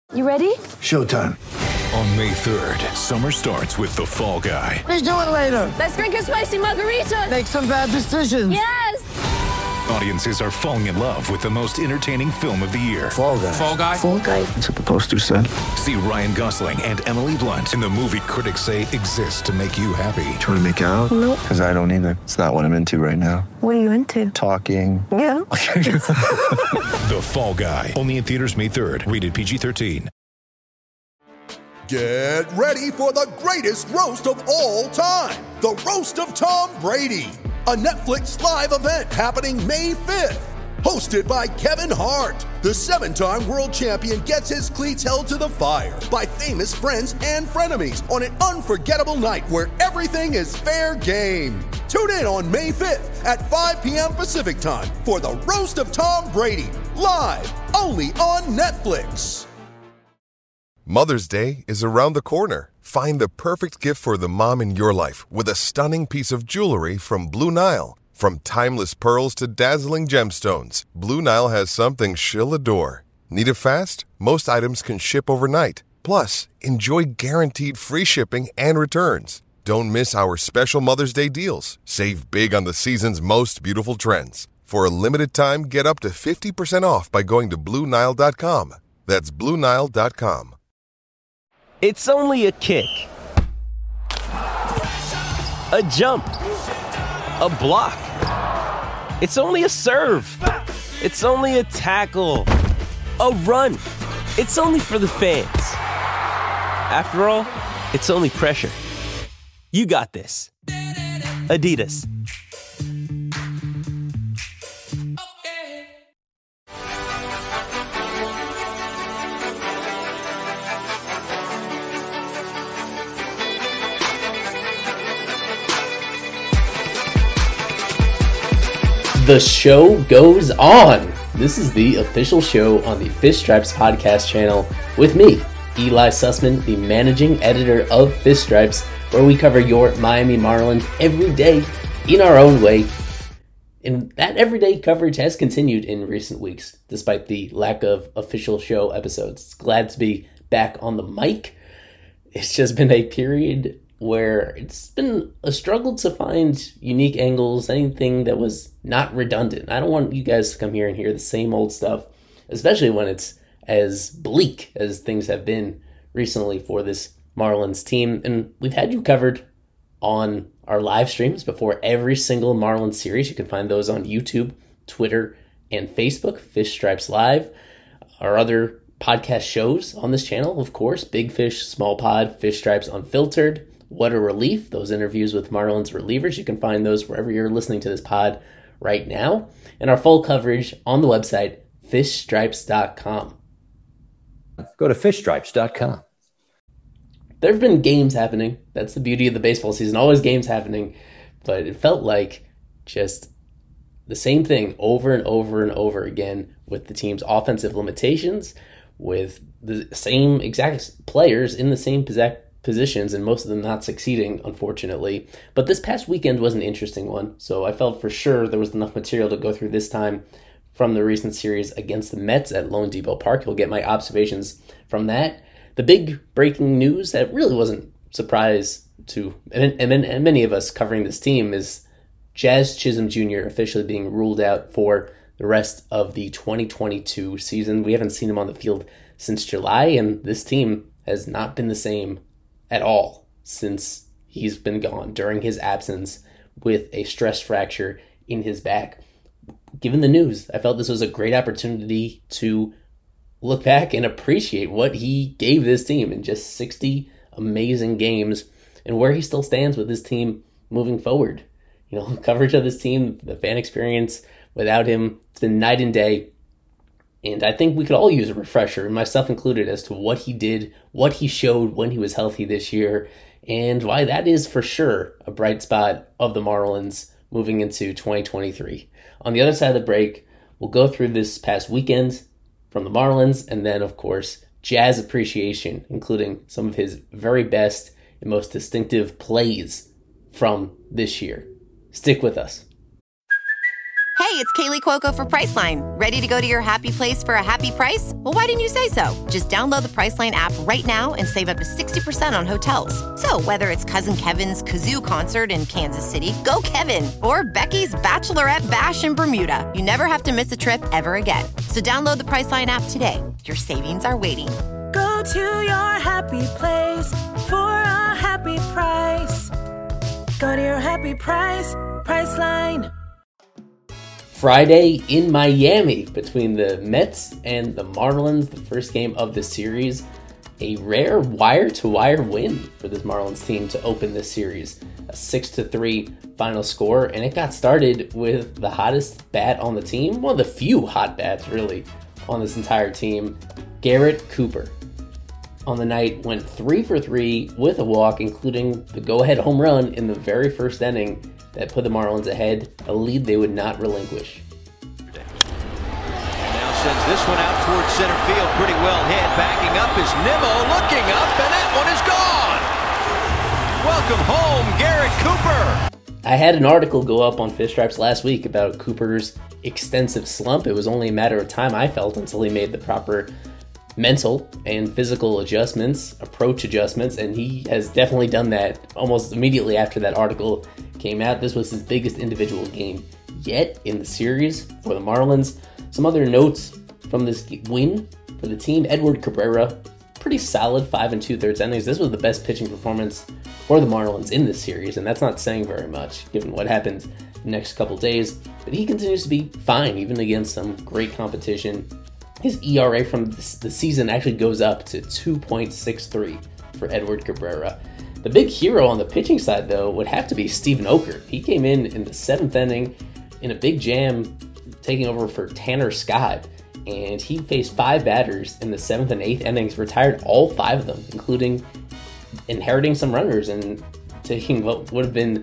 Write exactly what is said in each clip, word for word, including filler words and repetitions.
You ready? Showtime. On May third, summer starts with The Fall Guy. Let's do it later. Let's drink a spicy margarita. Make some bad decisions. Yes! Audiences are falling in love with the most entertaining film of the year. Fall Guy. Fall Guy? Fall Guy. That's what the poster said. See Ryan Gosling and Emily Blunt in the movie critics say exists to make you happy. Trying to make it out? Nope. Because I don't either. It's not what I'm into right now. What are you into? Talking. Yeah. The Fall Guy. Only in theaters May third. Rated P G thirteen. Get ready for the greatest roast of all time. The Roast of Tom Brady. A Netflix live event happening May fifth. Hosted by Kevin Hart. The seven-time world champion gets his cleats held to the fire by famous friends and frenemies on an unforgettable night where everything is fair game. Tune in on May fifth at five p.m. Pacific time for the Roast of Tom Brady. Live only on Netflix. Mother's Day is around the corner. Find the perfect gift for the mom in your life with a stunning piece of jewelry from Blue Nile. From timeless pearls to dazzling gemstones, Blue Nile has something she'll adore. Need it fast? Most items can ship overnight. Plus, enjoy guaranteed free shipping and returns. Don't miss our special Mother's Day deals. Save big on the season's most beautiful trends. For a limited time, get up to fifty percent off by going to Blue Nile dot com. That's Blue Nile dot com. It's only a kick, a jump, a block. It's only a serve. It's only a tackle, a run. It's only for the fans. After all, it's only pressure. You got this. Adidas. The show goes on. This is the official show on the Fish Stripes podcast channel with me, Eli Sussman, the managing editor of Fish Stripes, where we cover your Miami Marlins every day in our own way. And that everyday coverage has continued in recent weeks, despite the lack of official show episodes. Glad to be back on the mic. It's just been a period where it's been a struggle to find unique angles, anything that was not redundant. I don't want you guys to come here and hear the same old stuff, especially when it's as bleak as things have been recently for this Marlins team. And we've had you covered on our live streams before every single Marlins series. You can find those on YouTube, Twitter, and Facebook, Fish Stripes Live. Our other podcast shows on this channel, of course, Big Fish, Small Pod, Fish Stripes Unfiltered, What a Relief, those interviews with Marlins relievers. You can find those wherever you're listening to this pod right now. And our full coverage on the website, fish stripes dot com. Go to fish stripes dot com. There have been games happening. That's the beauty of the baseball season. Always games happening. But it felt like just the same thing over and over and over again with the team's offensive limitations, with the same exact players in the same possession positions and most of them not succeeding, unfortunately. But this past weekend was an interesting one, so I felt for sure there was enough material to go through this time from the recent series against the Mets at Lone Depot Park. You'll get my observations from that. The big breaking news that really wasn't a surprise to and, and, and many of us covering this team is Jazz Chisholm Junior officially being ruled out for the rest of the twenty twenty-two season. We haven't seen him on the field since July, and this team has not been the same at all since he's been gone during his absence with a stress fracture in his back. Given the news, I felt this was a great opportunity to look back and appreciate what he gave this team in just sixty amazing games and where he still stands with this team moving forward. You know, coverage of this team, the fan experience without him, it's been night and day. And I think we could all use a refresher, myself included, as to what he did, what he showed when he was healthy this year, and why that is for sure a bright spot of the Marlins moving into twenty twenty-three. On the other side of the break, we'll go through this past weekend from the Marlins, and then, of course, Jazz appreciation, including some of his very best and most distinctive plays from this year. Stick with us. Hey, it's Kaylee Cuoco for Priceline. Ready to go to your happy place for a happy price? Well, why didn't you say so? Just download the Priceline app right now and save up to sixty percent on hotels. So whether it's Cousin Kevin's Kazoo Concert in Kansas City, go Kevin, or Becky's Bachelorette Bash in Bermuda, you never have to miss a trip ever again. So download the Priceline app today. Your savings are waiting. Go to your happy place for a happy price. Go to your happy price, Priceline. Friday in Miami between the Mets and the Marlins, the first game of the series. A rare wire-to-wire win for this Marlins team to open this series. A six to three final score, and it got started with the hottest bat on the team, one of the few hot bats, really, on this entire team, Garrett Cooper. On the night, went three for three with a walk, including the go-ahead home run in the very first inning that put the Marlins ahead, a lead they would not relinquish. And now sends this one out towards center field, pretty well hit. Backing up is Nimmo, looking up, and that one is gone! Welcome home, Garrett Cooper! I had an article go up on Fish Stripes last week about Cooper's extensive slump. It was only a matter of time, I felt, until he made the proper mental and physical adjustments, approach adjustments, and he has definitely done that almost immediately after that article came out. This was his biggest individual game yet in the series for the Marlins. Some other notes from this win for the team: Edward Cabrera, pretty solid five and two-thirds innings. This was the best pitching performance for the Marlins in this series, and that's not saying very much given what happened the next couple days, but he continues to be fine even against some great competition. His E R A from the season actually goes up to two point six three for Edward Cabrera. The big hero on the pitching side, though, would have to be Steven Okert. He came in in the seventh inning in a big jam, taking over for Tanner Scott, and he faced five batters in the seventh and eighth innings, retired all five of them, including inheriting some runners and taking what would have been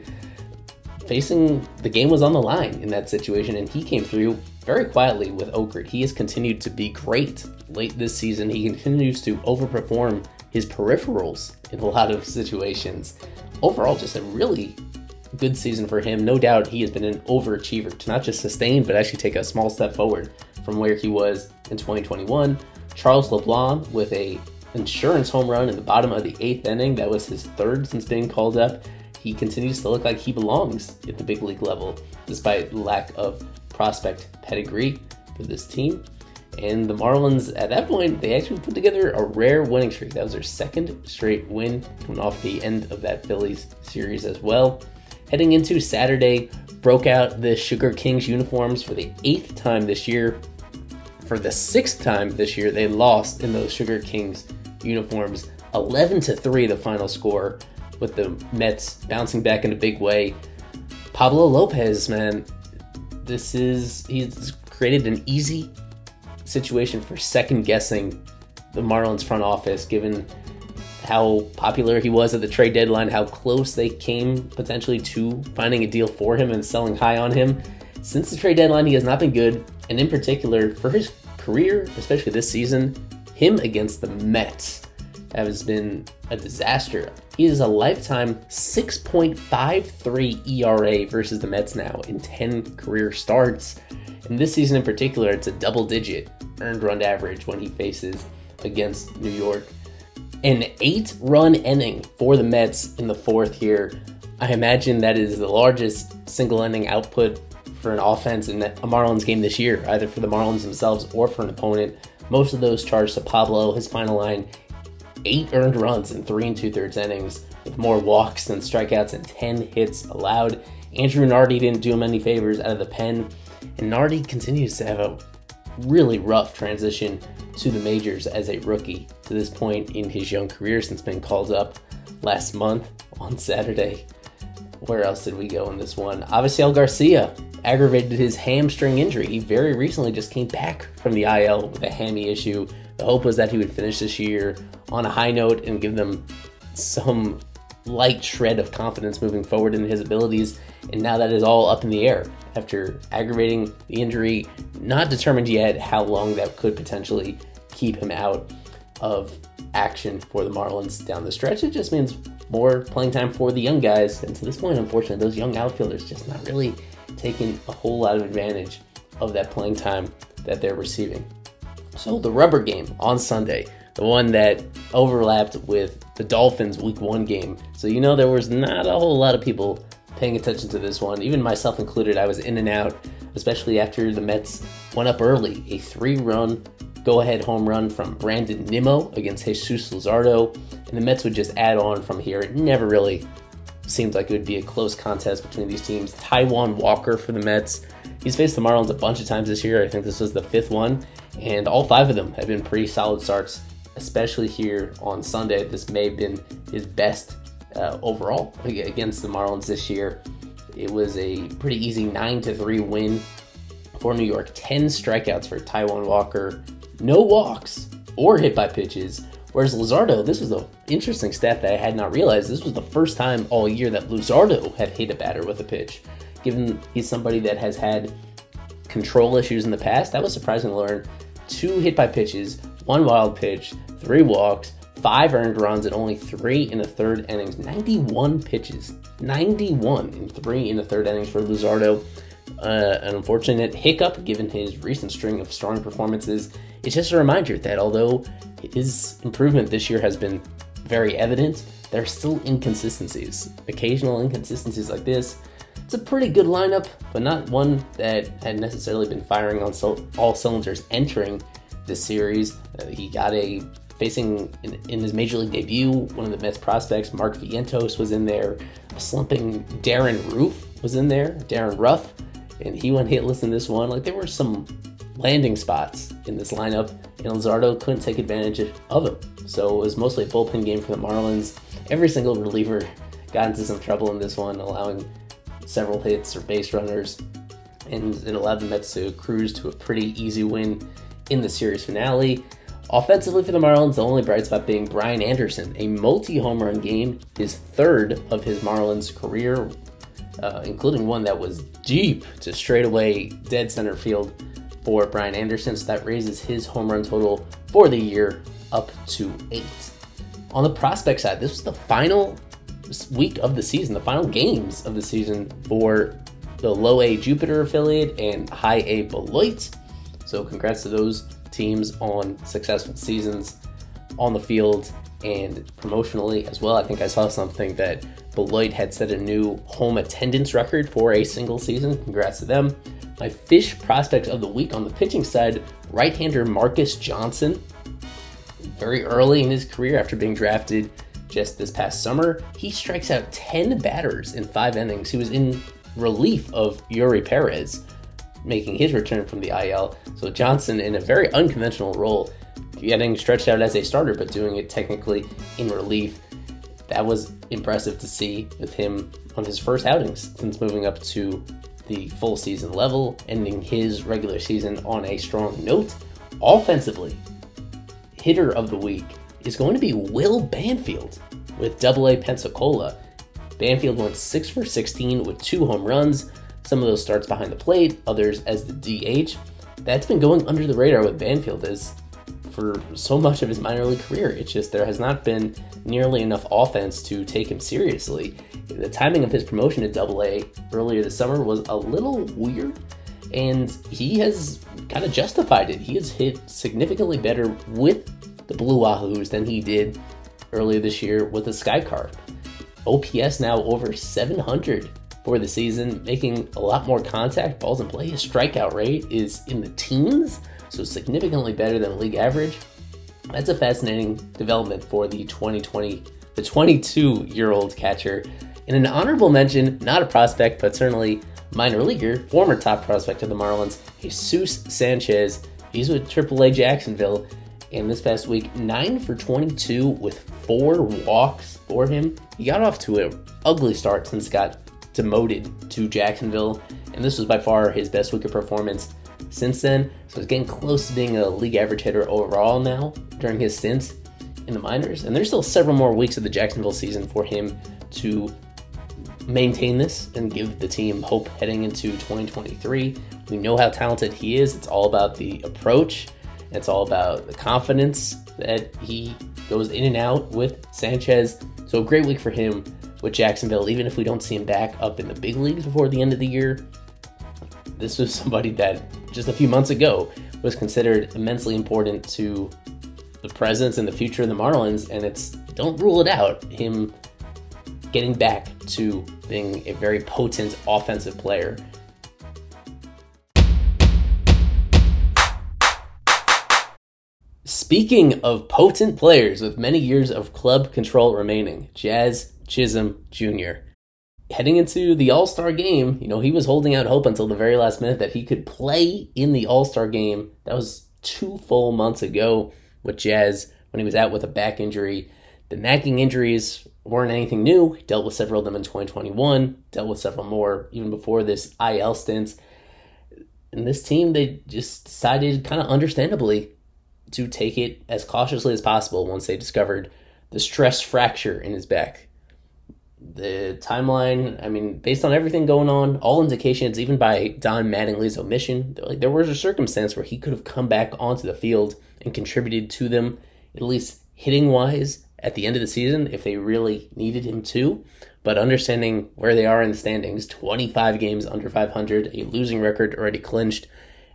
facing the game was on the line in that situation, and he came through very quietly with Okert. He has continued to be great late this season. He continues to overperform his peripherals in a lot of situations. Overall, just a really good season for him. No doubt he has been an overachiever to not just sustain, but actually take a small step forward from where he was in twenty twenty-one. Charles LeBlanc with a insurance home run in the bottom of the eighth inning. That was his third since being called up. He continues to look like he belongs at the big league level, despite lack of prospect pedigree for this team. And the Marlins, at that point, they actually put together a rare winning streak. That was their second straight win, coming off the end of that Phillies series as well. Heading into Saturday, broke out the Sugar Kings uniforms for the eighth time this year. For the sixth time this year, they lost in those Sugar Kings uniforms. eleven to three the final score, with the Mets bouncing back in a big way. Pablo Lopez, man, this is, he's created an easy situation for second guessing the Marlins front office, given how popular he was at the trade deadline, how close they came potentially to finding a deal for him and selling high on him. Since the trade deadline, he has not been good, and in particular for his career, especially this season, him against the Mets has been a disaster. He is a lifetime six point five three E R A versus the Mets now in ten career starts. And this season in particular, it's a double-digit earned run average when he faces against New York. An eight-run inning for the Mets in the fourth here. I imagine that is the largest single-inning output for an offense in a Marlins game this year, either for the Marlins themselves or for an opponent. Most of those charged to Pablo. His final line, eight earned runs in three and two-thirds innings, with more walks than strikeouts and ten hits allowed. Andrew Nardi didn't do him any favors out of the pen, and Nardi continues to have a really rough transition to the majors as a rookie to this point in his young career since being called up last month on Saturday. Where else did we go in this one? Avisail Garcia aggravated his hamstring injury. He very recently just came back from the I L with a hammy issue. The hope was that he would finish this year on a high note and give them some light shred of confidence moving forward in his abilities, and now that is all up in the air after aggravating the injury. Not determined yet how long that could potentially keep him out of action for the Marlins down the stretch. It just means more playing time for the young guys, and to this point, unfortunately, those young outfielders just not really taking a whole lot of advantage of that playing time that they're receiving. So the rubber game on Sunday, the one that overlapped with the Dolphins week one game. So you know there was not a whole lot of people paying attention to this one, even myself included. I was in and out, especially after the Mets went up early. A three-run go-ahead home run from Brandon Nimmo against Jesus Luzardo, and the Mets would just add on from here. It never really seemed like it would be a close contest between these teams. Taijuan Walker for the Mets. He's faced the Marlins a bunch of times this year. I think this was the fifth one, and all five of them have been pretty solid starts, especially here on Sunday. This may have been his best uh, overall against the Marlins this year. It was a pretty easy nine to three win for New York. ten strikeouts for Taijuan Walker, no walks or hit by pitches. Whereas Luzardo, this was an interesting stat that I had not realized. This was the first time all year that Luzardo had hit a batter with a pitch. Given he's somebody that has had control issues in the past, that was surprising to learn. Two hit by pitches, one wild pitch, three walks, five earned runs, and only three in the third innings. ninety-one pitches. ninety-one in three in the third innings for Luzardo. Uh, an unfortunate hiccup given his recent string of strong performances. It's just a reminder that although his improvement this year has been very evident, there are still inconsistencies. Occasional inconsistencies like this. It's a pretty good lineup, but not one that had necessarily been firing on so- all cylinders entering this series. Uh, he got a, facing in, in his major league debut, one of the Mets prospects, Mark Vientos, was in there. A slumping Darren Roof was in there, Darren Ruff, and he went hitless in this one. Like, there were some landing spots in this lineup, and Luzardo couldn't take advantage of them. So it was mostly a bullpen game for the Marlins. Every single reliever got into some trouble in this one, allowing several hits or base runners, and it allowed the Mets to cruise to a pretty easy win in the series finale. Offensively for the Marlins, the only bright spot being Brian Anderson, a multi-home run game, his third of his Marlins career, uh, including one that was deep to straightaway dead center field for Brian Anderson, so that raises his home run total for the year up to eight. On the prospect side, this was the final week of the season, the final games of the season for the low A Jupiter affiliate and high A Beloit. So congrats to those teams on successful seasons on the field and promotionally as well. I think I saw something that Beloit had set a new home attendance record for a single season. Congrats to them. My fish prospect of the week on the pitching side, right-hander Marcus Johnson. Very early in his career, after being drafted just this past summer, he strikes out ten batters in five innings. He was in relief of Yuri Perez, making his return from the I L. So Johnson, in a very unconventional role, getting stretched out as a starter, but doing it technically in relief. That was impressive to see with him on his first outings since moving up to the full season level, ending his regular season on a strong note. Offensively, hitter of the week is going to be Will Banfield with double A Pensacola. Banfield went six for sixteen with two home runs, some of those starts behind the plate, others as the D H. That's been going under the radar with Banfield as for so much of his minor league career. It's just there has not been nearly enough offense to take him seriously. The timing of his promotion to double A earlier this summer was a little weird, and he has kind of justified it. He has hit significantly better with the Blue Wahoos than he did earlier this year with the Sky Carp. O P S now over seven hundred for the season, making a lot more contact, balls in play. His strikeout rate is in the teens, so significantly better than league average. That's a fascinating development for the twenty twenty, the twenty-two-year-old catcher. In an honorable mention, not a prospect, but certainly minor leaguer, former top prospect of the Marlins, Jesus Sanchez. He's with triple A Jacksonville, and this past week, nine for twenty-two with four walks for him. He got off to an ugly start since he got demoted to Jacksonville, and this was by far his best week of performance since then. So he's getting close to being a league average hitter overall now during his stints in the minors, and there's still several more weeks of the Jacksonville season for him to maintain this and give the team hope heading into twenty twenty-three. We know how talented he is. It's all about the approach. It's all about the confidence that he goes in and out with Sanchez. So a great week for him with Jacksonville, even if we don't see him back up in the big leagues before the end of the year. This was somebody that just a few months ago was considered immensely important to the presence and the future of the Marlins, and it's, don't rule it out, him getting back to being a very potent offensive player. Speaking of potent players with many years of club control remaining, Jazz Chisholm Junior Heading into the All-Star game, you know, he was holding out hope until the very last minute that he could play in the All-Star game. That was two full months ago with Jazz when he was out with a back injury. The nagging injuries weren't anything new. He dealt with several of them in twenty twenty-one, dealt with several more even before this I L stint. And this team, they just decided, kind of understandably, to take it as cautiously as possible once they discovered the stress fracture in his back. The timeline, I mean, based on everything going on, all indications, even by Don Mattingly's omission, like, there was a circumstance where he could have come back onto the field and contributed to them, at least hitting-wise, at the end of the season, if they really needed him to. But understanding where they are in the standings, twenty-five games under five hundred, a losing record already clinched,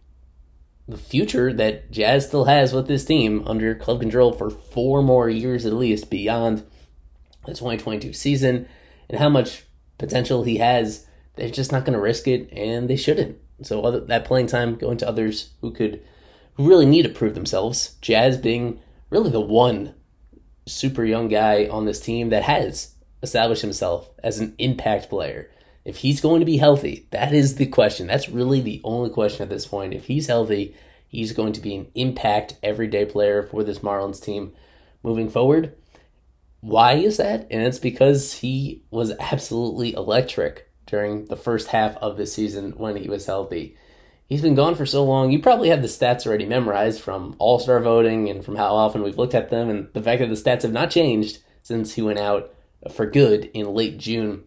the future that Jazz still has with this team under club control for four more years at least beyond the twenty twenty-two season, and how much potential he has, they're just not going to risk it, and they shouldn't. So other, that playing time going to others who could who really need to prove themselves. Jazz being really the one super young guy on this team that has established himself as an impact player. If he's going to be healthy, that is the question. That's really the only question at this point. If he's healthy, he's going to be an impact everyday player for this Marlins team moving forward. Why is that? And it's because he was absolutely electric during the first half of the season when he was healthy. He's been gone for so long. You probably have the stats already memorized from All-Star voting and from how often we've looked at them, and the fact that the stats have not changed since he went out for good in late June.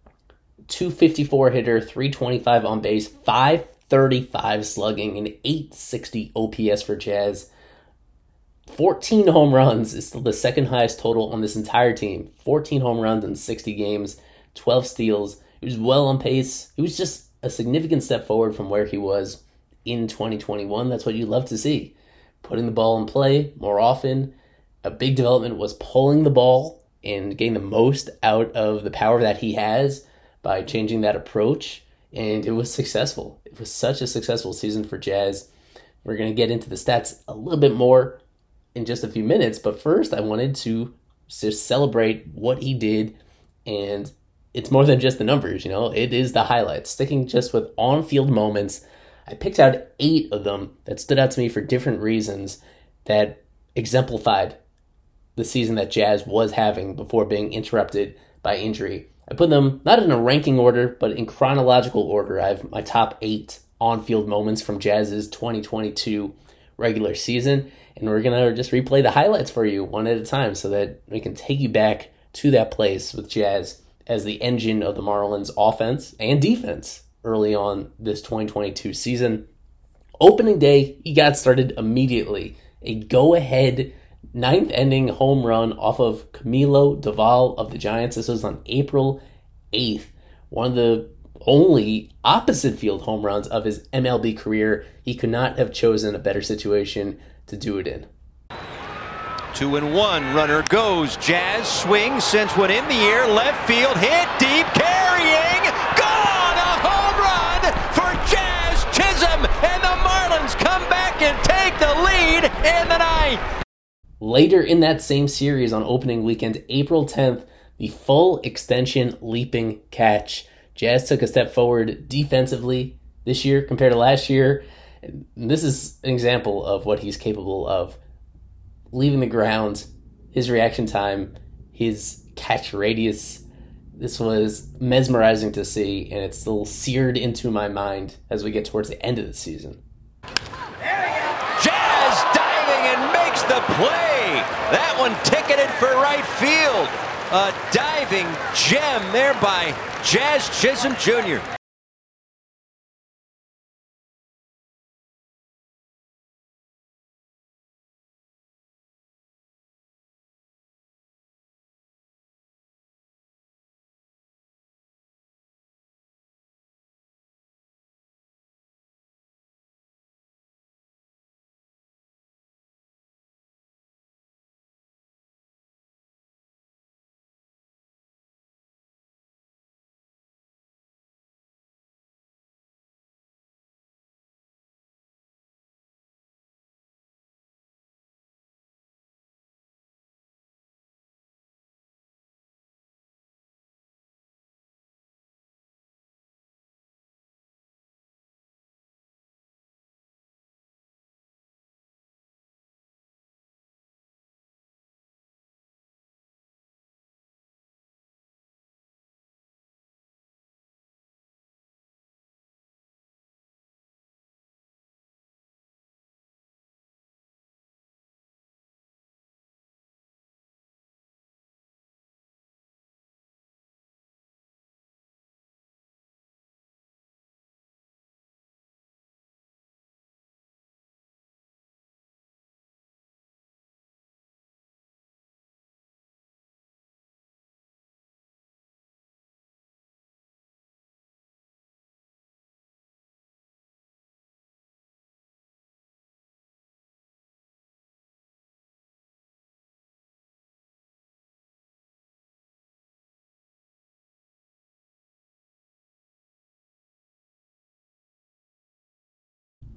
two fifty-four hitter, three twenty-five on base, five thirty-five slugging, and eight sixty O P S for Jazz. fourteen home runs is still the second highest total on this entire team. fourteen home runs in sixty games, twelve steals. He was well on pace. He was just a significant step forward from where he was in twenty twenty-one. That's what you love to see. Putting the ball in play more often. A big development was pulling the ball and getting the most out of the power that he has by changing that approach, and it was successful. It was such a successful season for Jazz. We're going to get into the stats a little bit more in just a few minutes, but first I wanted to just celebrate what he did, and it's more than just the numbers, you know, it is the highlights. Sticking just with on-field moments, I picked out eight of them that stood out to me for different reasons that exemplified the season that Jazz was having before being interrupted by injury. I put them not in a ranking order, but in chronological order. I have my top eight on-field moments from Jazz's twenty twenty-two regular season, and we're going to just replay the highlights for you one at a time so that we can take you back to that place with Jazz as the engine of the Marlins offense and defense early on this twenty twenty-two season. Opening day, he got started immediately. A go-ahead ninth inning home run off of Camilo Doval of the Giants. This was on April eighth. One of the only opposite field home runs of his M L B career. He could not have chosen a better situation to do it in. Two and one, runner goes. Jazz swings, sends one in the air, left field, hit deep, carrying, gone! A home run for Jazz Chisholm, and the Marlins come back and take the lead in the ninth. Later in that same series on opening weekend, April tenth, the full extension leaping catch. Jazz took a step forward defensively this year compared to last year. And this is an example of what he's capable of. Leaving the ground, his reaction time, his catch radius. This was mesmerizing to see, and it's still seared into my mind as we get towards the end of the season. Jazz diving and makes the play. That one ticketed for right field. A diving gem there by Jazz Chisholm Junior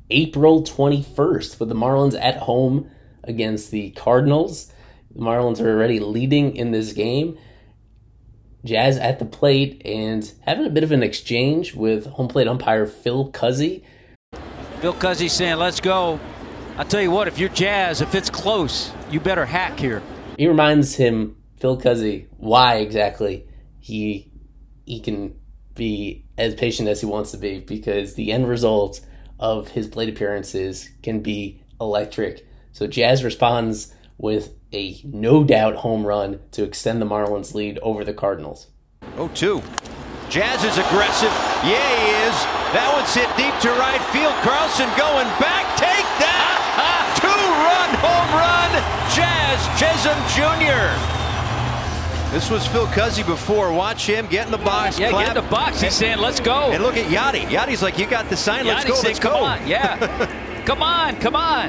April twenty-first with the Marlins at home against the Cardinals. The Marlins are already leading in this game. Jazz at the plate and having a bit of an exchange with home plate umpire Phil Cuzzi. Phil Cuzzi saying, let's go. I'll tell you what, if you're Jazz, if it's close, you better hack here. He reminds him, Phil Cuzzi, why exactly he he can be as patient as he wants to be, because the end result of his plate appearances can be electric. So Jazz responds with a no-doubt home run to extend the Marlins lead over the Cardinals. oh two. Jazz is aggressive. Yeah, he is. That one's hit deep to right field. Carlson going back. Take that! Two-run home run. Jazz Chisholm Junior This was Phil Cuzzi before. Watch him get in the box. Yeah, clap. get in the box. He's saying, let's go. And look at Yachty. Yachty's like, you got the sign. Let's Yachty go. saying, Let's come go. on. Yeah. Come on. Come on.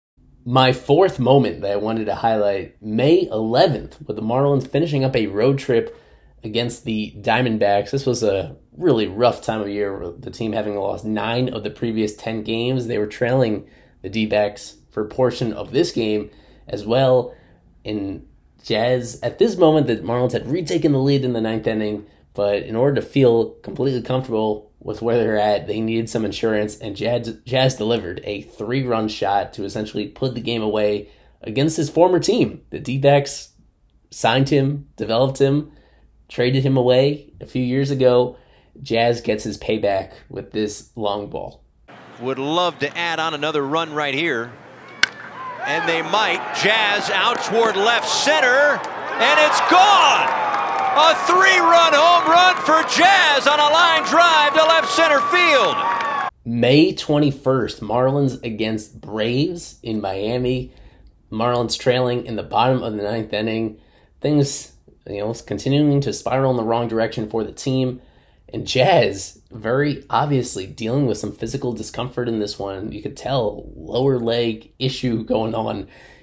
My fourth moment that I wanted to highlight, May eleventh, with the Marlins finishing up a road trip against the Diamondbacks. This was a really rough time of year, with the team having lost nine of the previous ten games. They were trailing the D-backs for a portion of this game as well. And Jazz, at this moment, the Marlins had retaken the lead in the ninth inning, but in order to feel completely comfortable with where they're at, they needed some insurance, and Jazz, Jazz delivered a three-run shot to essentially put the game away against his former team. The D-backs signed him, developed him, traded him away a few years ago. Jazz gets his payback with this long ball. Would love to add on another run right here. And they might. Jazz out toward left center, and it's gone! A three-run home run for Jazz on a line drive to left center field. May twenty-first, Marlins against Braves in Miami. Marlins trailing in the bottom of the ninth inning. Things, you know, continuing to spiral in the wrong direction for the team. And Jazz, very obviously dealing with some physical discomfort in this one. You could tell, lower leg issue going on,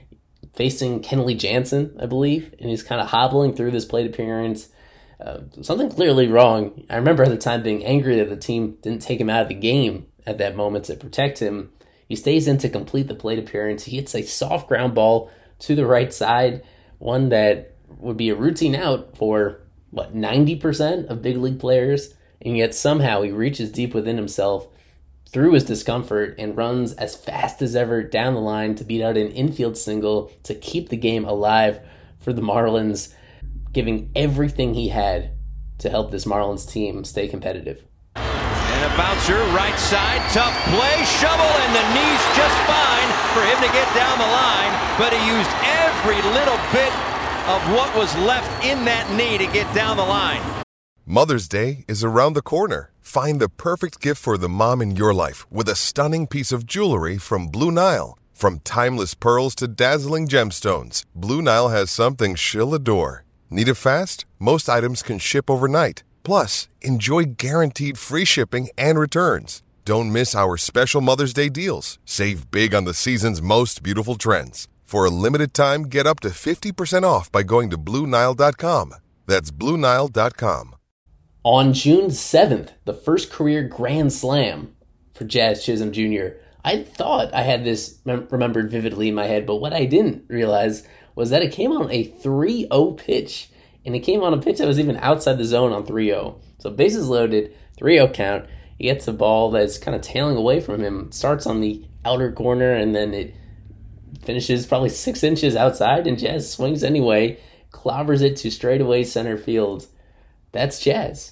facing Kenley Jansen, I believe, and he's kind of hobbling through this plate appearance. Uh, something clearly wrong. I remember at the time being angry that the team didn't take him out of the game at that moment to protect him. He stays in to complete the plate appearance. He hits a soft ground ball to the right side, one that would be a routine out for, what, ninety percent of big league players, and yet somehow he reaches deep within himself through his discomfort and runs as fast as ever down the line to beat out an infield single to keep the game alive for the Marlins, giving everything he had to help this Marlins team stay competitive. And a bouncer, right side, tough play, shovel, and the knee's just fine for him to get down the line, but he used every little bit of what was left in that knee to get down the line. Mother's Day is around the corner. Find the perfect gift for the mom in your life with a stunning piece of jewelry from Blue Nile. From timeless pearls to dazzling gemstones, Blue Nile has something she'll adore. Need it fast? Most items can ship overnight. Plus, enjoy guaranteed free shipping and returns. Don't miss our special Mother's Day deals. Save big on the season's most beautiful trends. For a limited time, get up to fifty percent off by going to Blue Nile dot com. That's Blue Nile dot com. On June seventh, the first career grand slam for Jazz Chisholm Junior I thought I had this mem- remembered vividly in my head, but what I didn't realize was that it came on a three oh pitch, and it came on a pitch that was even outside the zone on three oh. So bases loaded, three oh count. He gets a ball that's kind of tailing away from him, starts on the outer corner, and then it finishes probably six inches outside, and Jazz swings anyway, clobbers it to straightaway center field. That's Jazz.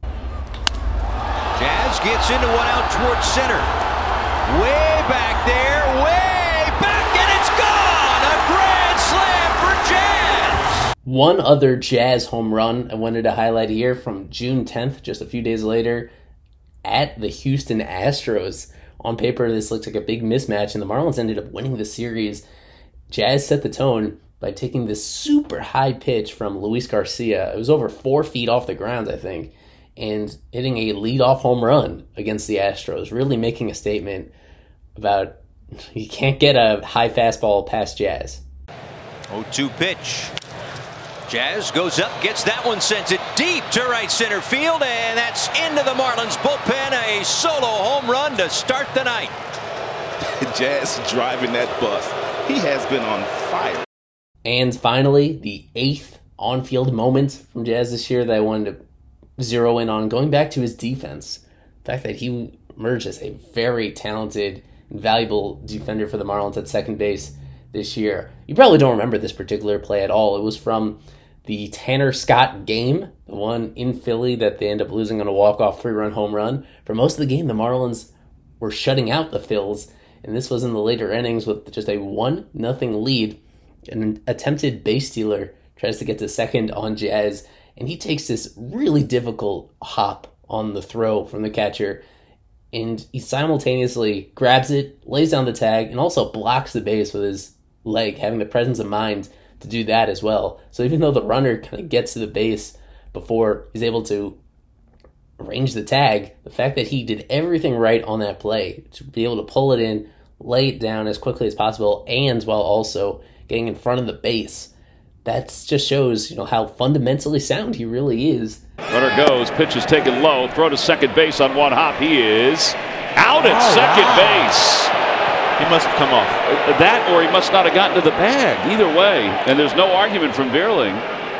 Jazz gets into one out towards center. Way back there, way back, and it's gone! A grand slam for Jazz! One other Jazz home run I wanted to highlight here from June tenth, just a few days later, at the Houston Astros. On paper, this looks like a big mismatch, and the Marlins ended up winning the series. Jazz set the tone by taking this super high pitch from Luis Garcia. It was over four feet off the ground, I think, and hitting a leadoff home run against the Astros, really making a statement about you can't get a high fastball past Jazz. oh two pitch. Jazz goes up, gets that one, sends it deep to right center field, and that's into the Marlins bullpen. A solo home run to start the night. Jazz driving that bus. He has been on fire. And finally, the eighth on-field moment from Jazz this year that I wanted to zero in on, going back to his defense. The fact that he emerged as a very talented and valuable defender for the Marlins at second base this year. You probably don't remember this particular play at all. It was from the Tanner Scott game, the one in Philly that they end up losing on a walk-off three-run home run. For most of the game, the Marlins were shutting out the Phils, and this was in the later innings with just a one nothing lead. An attempted base stealer tries to get to second on Jazz, and he takes this really difficult hop on the throw from the catcher, and he simultaneously grabs it, lays down the tag, and also blocks the base with his leg, having the presence of mind to do that as well. So even though the runner kind of gets to the base before he's able to arrange the tag, the fact that he did everything right on that play to be able to pull it in, lay it down as quickly as possible, and while also getting in front of the base, that just shows, you know, how fundamentally sound he really is. Runner goes, pitch is taken low, throw to second base on one hop. He is out at oh, second wow. base. He must have come off. That, or he must not have gotten to the bag. Either way, and there's no argument from Vierling.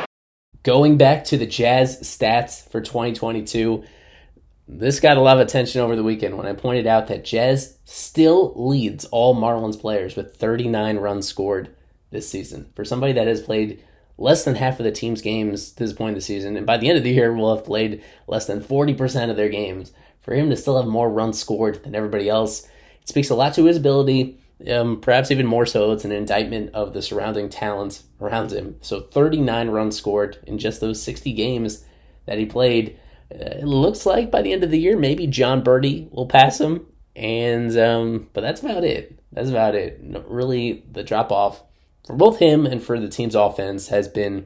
Going back to the Jazz stats for twenty twenty-two, this got a lot of attention over the weekend when I pointed out that Jazz still leads all Marlins players with thirty-nine runs scored this season. For somebody that has played less than half of the team's games to this point in the season, and by the end of the year will have played less than forty percent of their games, for him to still have more runs scored than everybody else, it speaks a lot to his ability. Um, perhaps even more so, it's an indictment of the surrounding talent around him. So thirty-nine runs scored in just those sixty games that he played. Uh, it looks like by the end of the year, maybe John Birdie will pass him. And um, but that's about it. That's about it. No, really, the drop-off for both him and for the team's offense has been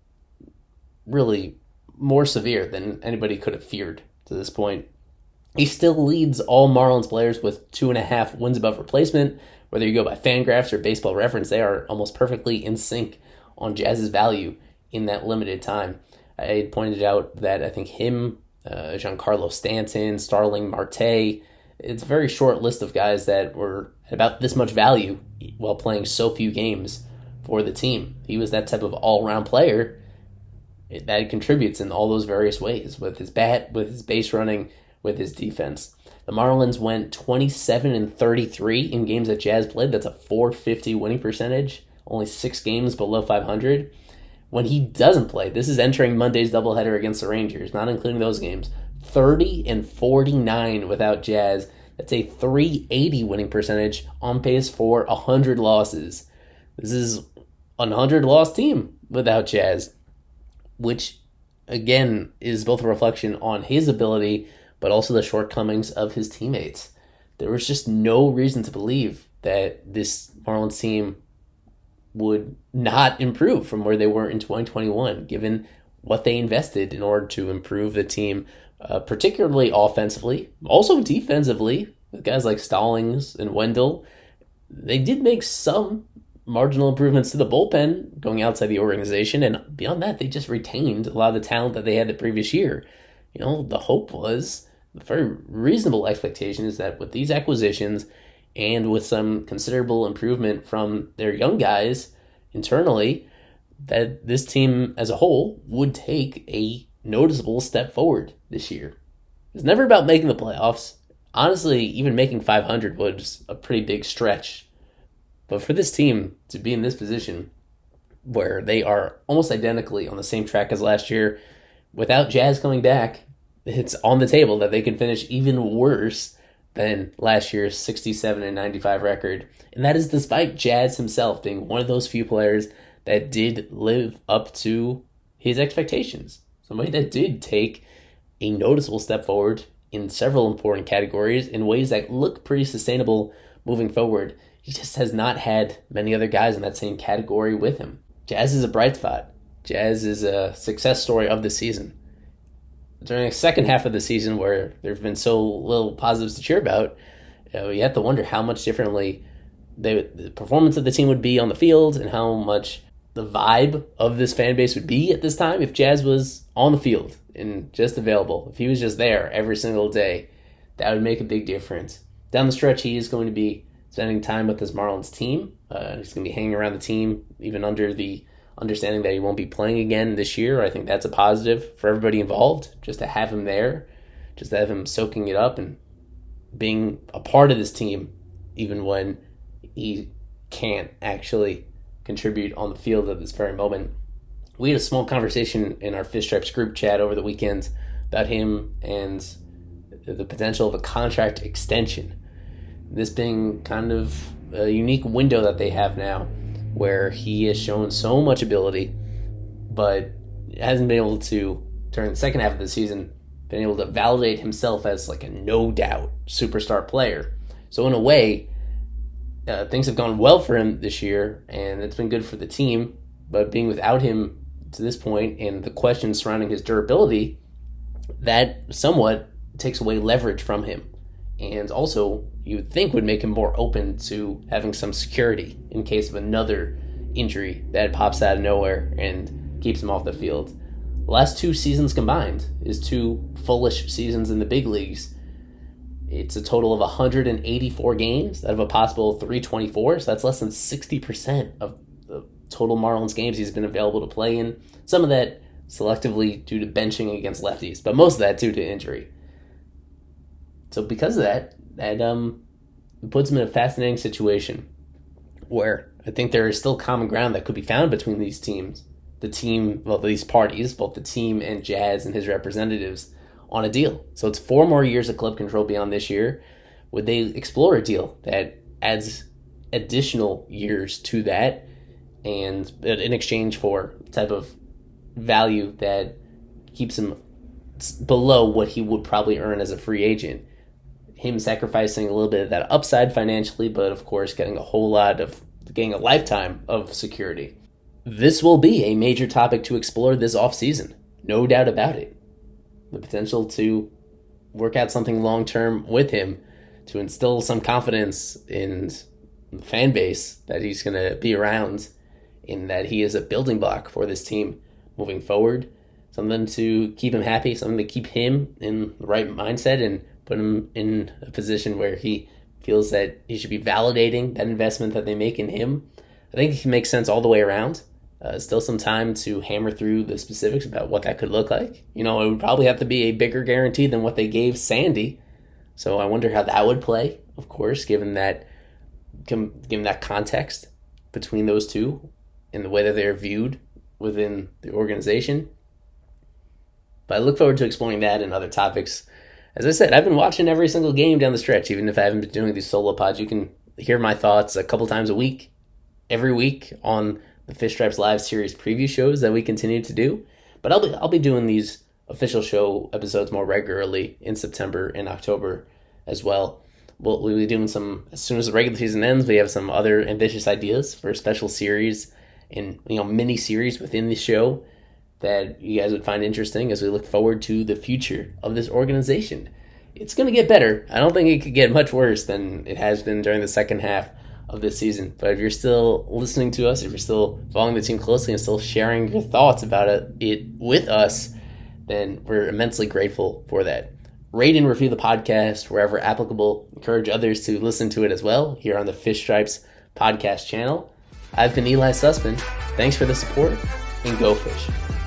really more severe than anybody could have feared to this point. He still leads all Marlins players with two and a half wins above replacement. Whether you go by Fangraphs or Baseball Reference, they are almost perfectly in sync on Jazz's value in that limited time. I had pointed out that I think him, uh, Giancarlo Stanton, Starling Marte, it's a very short list of guys that were at about this much value while playing so few games for the team. He was that type of all-around player that contributes in all those various ways, with his bat, with his base running, with his defense. The Marlins went twenty-seven and thirty-three in games that Jazz played. That's a four fifty winning percentage, only six games below five hundred. When he doesn't play, this is entering Monday's doubleheader against the Rangers, not including those games, thirty and forty-nine without Jazz. That's a three eighty winning percentage, on pace for one hundred losses. This is a one hundred loss team without Jazz, which again is both a reflection on his ability but also the shortcomings of his teammates. There was just no reason to believe that this Marlins team would not improve from where they were in twenty twenty-one, given what they invested in order to improve the team, uh, particularly offensively, also defensively, with guys like Stallings and Wendell. They did make some marginal improvements to the bullpen going outside the organization, and beyond that, they just retained a lot of the talent that they had the previous year. You know, the hope was, the very reasonable expectation is that with these acquisitions and with some considerable improvement from their young guys internally, that this team as a whole would take a noticeable step forward this year. It's never about making the playoffs. Honestly, even making five hundred was a pretty big stretch. But for this team to be in this position where they are almost identically on the same track as last year, without Jazz coming back, it's on the table that they can finish even worse than last year's sixty-seven and ninety-five record. And that is despite Jazz himself being one of those few players that did live up to his expectations. Somebody that did take a noticeable step forward in several important categories in ways that look pretty sustainable moving forward. He just has not had many other guys in that same category with him. Jazz is a bright spot. Jazz is a success story of the season. During the second half of the season, where there have been so little positives to cheer about, you know, you have to wonder how much differently they, the performance of the team would be on the field and how much the vibe of this fan base would be at this time if Jazz was on the field and just available. If he was just there every single day, that would make a big difference. Down the stretch, he is going to be spending time with this Marlins team. Uh, he's going to be hanging around the team, even under the understanding that he won't be playing again this year. I think that's a positive for everybody involved, just to have him there, just to have him soaking it up and being a part of this team, even when he can't actually contribute on the field at this very moment. We had a small conversation in our Fish Stripes group chat over the weekend about him and the potential of a contract extension. This being kind of a unique window that they have now, where he has shown so much ability, but hasn't been able to, during the second half of the season, been able to validate himself as like a no-doubt superstar player. So in a way, uh, things have gone well for him this year, and it's been good for the team, but being without him to this point and the questions surrounding his durability, that somewhat takes away leverage from him. And also, you would think would make him more open to having some security in case of another injury that pops out of nowhere and keeps him off the field. The last two seasons combined is two fullish seasons in the big leagues. It's a total of one hundred eighty-four games out of a possible three twenty-four, so that's less than sixty percent of the total Marlins games he's been available to play in. Some of that selectively due to benching against lefties, but most of that due to injury. So because of that, that um, puts him in a fascinating situation where I think there is still common ground that could be found between these teams, the team, well, these parties, both the team and Jazz and his representatives, on a deal. So it's four more years of club control beyond this year. Would they explore a deal that adds additional years to that, and in exchange for the type of value that keeps him below what he would probably earn as a free agent? Him sacrificing a little bit of that upside financially, but of course getting a whole lot of, getting a lifetime of security. This will be a major topic to explore this offseason. No doubt about it. The potential to work out something long-term with him, to instill some confidence in the fan base that he's going to be around, in that he is a building block for this team moving forward. Something to keep him happy, something to keep him in the right mindset and put him in a position where he feels that he should be validating that investment that they make in him. I think it makes sense all the way around. Uh, still some time to hammer through the specifics about what that could look like. You know, it would probably have to be a bigger guarantee than what they gave Sandy. So I wonder how that would play, of course, given that given that context between those two and the way that they're viewed within the organization. But I look forward to exploring that and other topics. As I said, I've been watching every single game down the stretch, even if I haven't been doing these solo pods. You can hear my thoughts a couple times a week, every week, on the Fish Stripes Live series preview shows that we continue to do. But I'll be I'll be doing these official show episodes more regularly in September and October as well. We'll, we'll be doing some, as soon as the regular season ends, we have some other ambitious ideas for a special series and, you know, mini series within the show that you guys would find interesting as we look forward to the future of this organization. It's going to get better. I don't think it could get much worse than it has been during the second half of this season. But if you're still listening to us, if you're still following the team closely and still sharing your thoughts about it, it with us, then we're immensely grateful for that. Rate and review the podcast wherever applicable. Encourage others to listen to it as well here on the Fish Stripes podcast channel. I've been Eli Sussman. Thanks for the support, and go Fish.